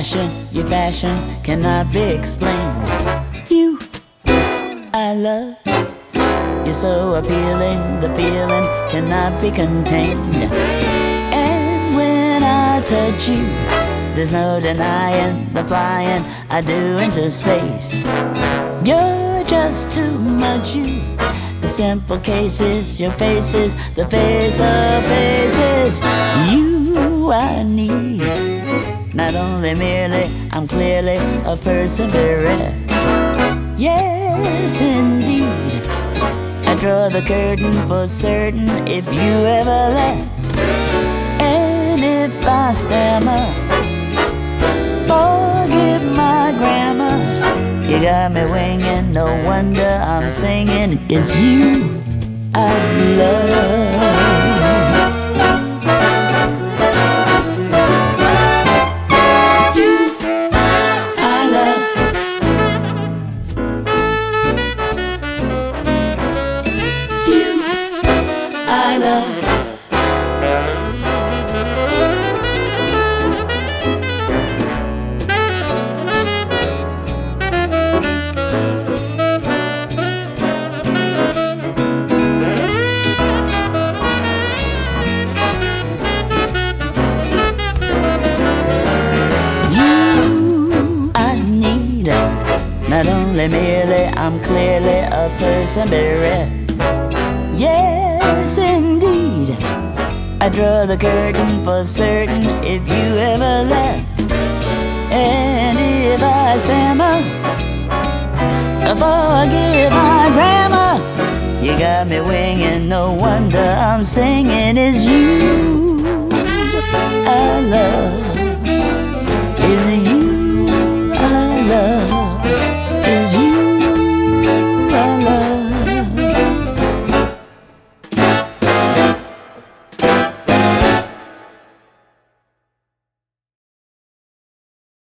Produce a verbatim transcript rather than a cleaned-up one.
passion, your fashion cannot be explained. You, I love. You're so appealing, the feeling cannot be contained. And when I touch you, there's no denying the flying I do into space. You're just too much you. The simple cases, your faces, the face of faces. You I need. Not only merely, I'm clearly a person bereft. Yes, indeed. I draw the curtain for certain if you ever left. And if I stammer, forgive my grammar. You got me winging, no wonder I'm singing. It's you I love. I love. You, I need. Not only merely, I'm clearly a person bereft. Yes, indeed. I draw the curtain for certain if you ever left. And if I stammer, forgive my grammar. You got me winging, no wonder I'm singing. It's you I love.